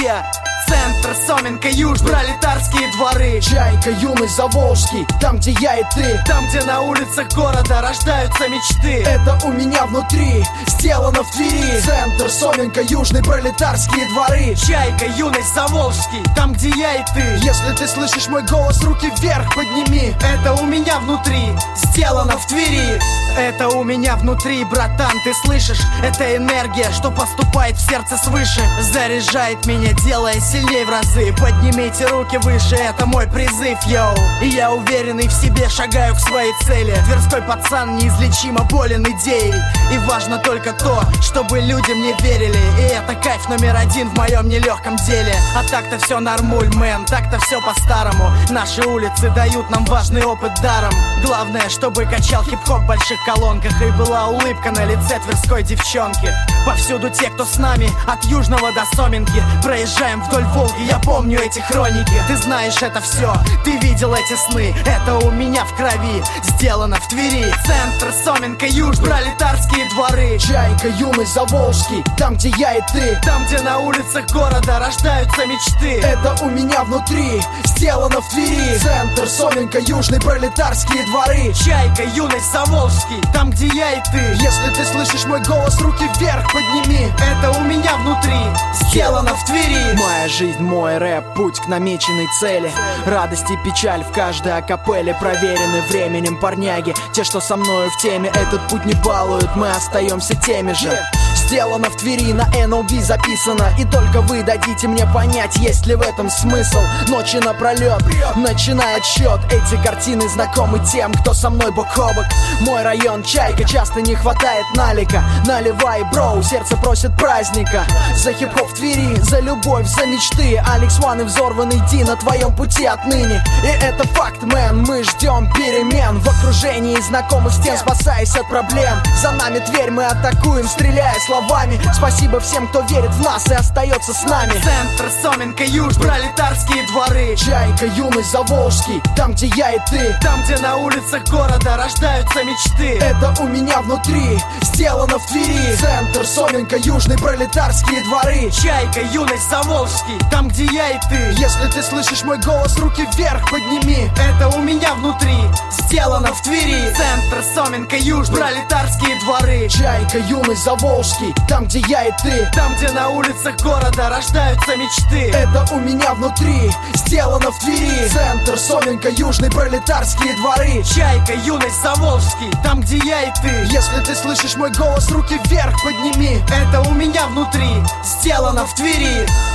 где? Центр, Соменка, Юж, пролетарские дворы. Чайка, юность, Заволжский, там, где я и ты. Там, где на улицах города рождаются мечты. Это у меня внутри, сделано в Твери. Центр, Соменка, южный, пролетарские дворы. Чайка, юность, Заволжский, там, где я и ты. Если ты слышишь мой голос, руки вверх подними. Это у меня внутри, сделано в Твери. Это у меня внутри, братан, ты слышишь? Это энергия, что поступает в сердце свыше. Заряжает меня, делая сильнее в разы. Поднимите руки выше, это мой призыв, йоу. И я уверенный в себе шагаю к своей цели. Тверской пацан неизлечимо болен идеей. И важно только то, чтобы люди мне верили. И это кайф номер один в моем нелегком деле. А так-то все нормуль, мэн, так-то все по-старому. Наши улицы дают нам важный опыт даром. Главное, чтобы качал хип-хоп в больших колонках. И была улыбка на лице тверской девчонки. Повсюду те, кто с нами, от Южного до Соменки. Проезжаем вдоль Волги, я помню эти хроники. Ты знаешь это все, ты видел эти сны. Это у меня в крови, сделано в Твери. Центр, Соменка, Юж, пролетарские дворы. Чайка, юность, Заволжский, там, где я и ты. Там, где на улицах города рождаются мечты. Это у меня внутри, сделано в Твери. Центр, Соменка, южный, пролетарские дворы. Чайка, юность, Заволжский, там, где я и ты. Если ты слышишь мой голос, руки вверх подними. Это у меня внутри, сделано в Твери. Моя жизнь, мой рэп, путь к намеченной цели. Радость и печаль в каждой акапелле. Проверены временем парняги, те, что со мною в теме. Этот путь не балуют, мы остаемся теми же. Сделано в Твери, на NLB записано. И только вы дадите мне понять, есть ли в этом смысл. Ночи напролет, начиная отсчет. Эти картины знакомы тем, кто со мной бок о бок. Мой район, Чайка, часто не хватает налика. Наливай, броу, сердце просит праздника. За хип-хоп в Твери, за любовь, за мечты. Алекс Ван и взорванный Ди на твоем пути отныне. И это факт, мэн, мы ждем перемен. В окружении знакомых стен, спасаясь от проблем. За нами Тверь, мы атакуем, стреляя словами. Спасибо всем, кто верит в нас и остается с нами. Центр, Соменка, Юж, пролетарские дворы. Чайка, юность, Заволжский, там, где я и ты. Там, где на улицах города рождаются мечты. Это у меня внутри, сделано в Твери. Центр, Соменка, южный, пролетарские дворы. Чайка, юность, Заволжский, там, где я и ты. Если ты слышишь мой голос, руки вверх подними. Это у меня внутри, сделано в Твери. Центр, Соменка, Юж, пролетарские дворы. Чайка, юность, Заволжский, там, где я и ты. Там, где на улицах города рождаются мечты. Это у меня внутри, сделано в Твери. Центр, Соменка, южный, пролетарские дворы. Чайка, юность, Заволжский, там, где я и ты. Если ты слышишь мой голос, руки вверх подними. Это у меня внутри, сделано в Твери.